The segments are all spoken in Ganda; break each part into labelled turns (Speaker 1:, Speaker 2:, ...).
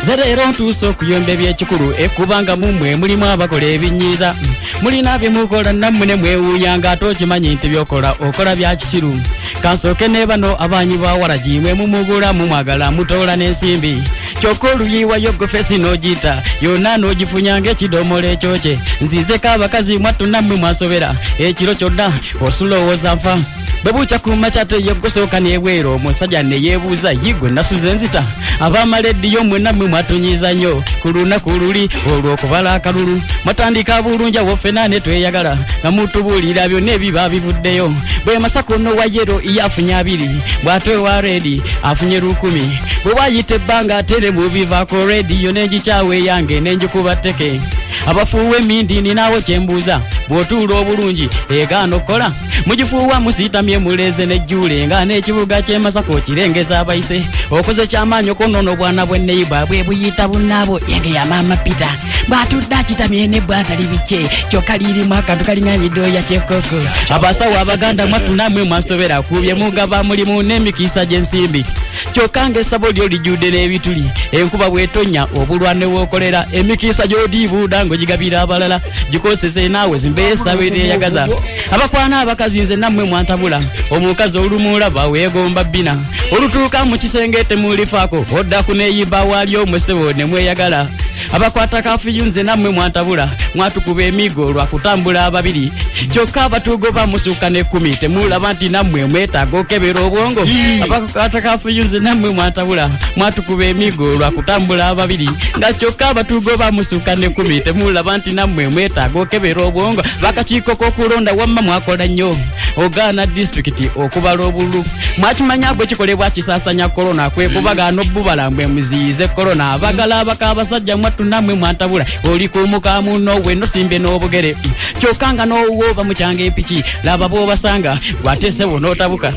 Speaker 1: zerero ntuso kuyombe by'ekikulu ekubanga mumwe mulimu abakola ebinyiza mulina bye mukola nammwe ne mwewuyanga tokimanyi nti byokola okola bya kisiru kansooke ne bano abaanyi ba Waragi mwe mumugula mumwagala mutoola n'ensimbi kyokka oluyiwayo gofesi n'ogiyita yonna n'ogifunyanga ekidomola ekyokye nzizeko abakazi mwattu nammwe mwasobera ekiro kyonna osulowooza nfa bwe buukya ku makya teyegosooka n'ebweru omusajja ne yeebuuza yigwe nasuze nzita ab'amaleddiyo mwe nammwe mwatunyiza nnyo ku lunaku luli olw'okubala akalulu mwatandika bulungi awo ffenna ne tweyagala nga mutubuulira byonna ebiba bivuddeyo bwe Masakono wa yero yafunye 2 bw'ate wa Redi afunye 10 bwe wayita ebbanga ate ne mubivaako rediyo n'egikyawe yange n'enjikuba tteke abafuuwa emindi ninaawo kyembuuza bw'otuula obulungi egaana okukola mugifuuwa musiitamye muleze n'ejjuule nga n'ekibuga ky'e Masako kirengeza abayise okoze ky'amaanyi okonoona obwana bw'enneiba bwe buyita bunnaabo yenge ya maama Peter bw'atudde akitamye ne bw'atali bike kyokka lirimu akantu kalinganyiddeoya kyekoko abasawo abaganda mwattu nammwe mwasobera ku bye mugaba mulimu n'emikisa gy'ensimbi kyokka ng'essabo lyo lijjudde n'ebituli enkuba bw'etonnya obulwane w'okolera emikisa gy'odiibuuda ng'ogigabira abalala gikosese naawe zimbeesa beeteeyagaza abakwana abakazi nze nammwe mwantabula omukazi olumulaba weegomba bbina olutuuka mu kisenge temulifaako odda ku neeyimba waali omwesebo ne mweyagala abakwata kafiyu nze nammwe mwantabula mwatukuba emigo lwa kutambula ababiri kyokka abatuugo bamusukka ne10 temulaba nti nammwe mwetaaga okebera obwongo abakwata kafiyu nze nammwe mwantabula mwatukuba emigo lwa kutambula ababiri nga kyokka abatuugo bamusukka ne10 temulaba nti nammwe mwetaaga okebera obwongo bakakiiko k'okulonda wamma mwakola nnyo ogaana disitulikiti okubala obululu mwakimanya bwe kikolebwa kisaasanya korona kwe kubagaana obbubala mbwe muziyize korona abagala abakabasajja mwattu nammwe mwantabula oli kumuka muno we nosimbe n'obugere kyokka nga n'owooba mukyanga empiki laba bw'obasanga bw'ateesebo n'otabuka.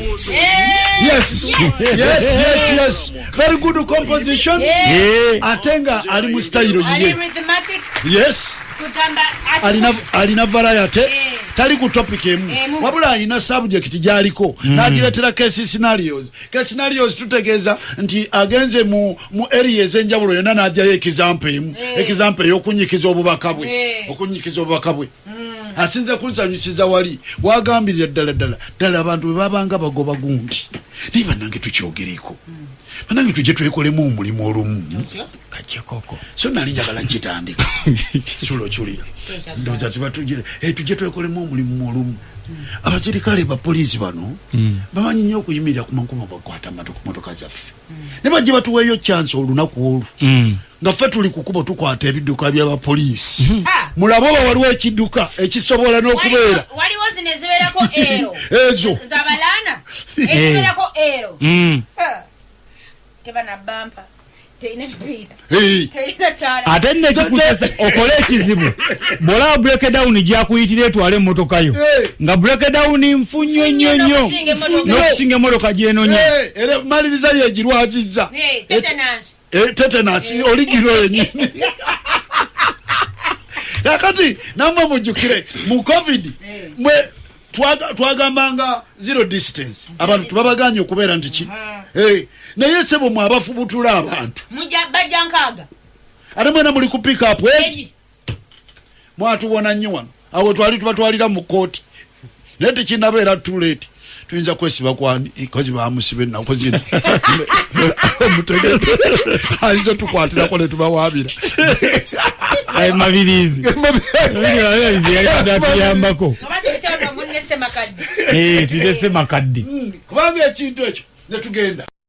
Speaker 2: Yes. Very good composition. Atenga ali mu style yiye. Yes. Alina variety. Tali ku topic emu. Wabula alina subject gyaliko. Nagiretera case scenarios. Case scenarios tutegeeza nti agenze mu areas enjawulo yonna n'ajjayo example emu. Example y'okunyikiza obubaka bwe. Asinza kunsanyusiza wali bwagambirira ddala abantu bwe babanga bagoba gundi naye bannange tukyogereko bannange tujje twekolemu omulimu olumu kajjekoko so nali njagala nkitandika sulokyulira ndoza tujje twekolemu omulimu olumu abasirikale bapoliisi bano bamanyi nnyo okuyimirira ku makubo bakwata motoka zaffe ne bajje batuweeyo chance olunaku olwo nga ffe tuli kukubo tukwata ebidduka by'abapoliisi mulabo waliwo ekidduka ekisobola n'okubeera
Speaker 3: waliwo zino ezibeerako ero
Speaker 2: ezo
Speaker 3: zabalaana ezibeerako ero tebana bampa
Speaker 4: ate nekikusa okole ekizibu bwolaba breakdown gyakuyitira etwala emmotoka yo nga breakdown nfunyo nnyo n'okusinga emmotoka gyenonya
Speaker 2: era maliriza yegirwazizza tetanasi oligiro yenyini kakati namwe mujjukire mu covid mwe twagambanga zero distance abantu tubabaganye okubeera nti ki naye sebo mwabafubutula abantu
Speaker 3: bajjankaaga
Speaker 2: ate mwena muli ku pick up mwatuwona nnyo wano awo twali tubatwalira mu kooti naye tekinabeera too late tuyinza kwesiba kwani kozi bamusibe ennaku zino mutegeze ayinza tukwatirako ne tubawabira
Speaker 4: mabirizi tuyambako tulese makaddi kubanga
Speaker 2: ekintu ekyo ne tugenda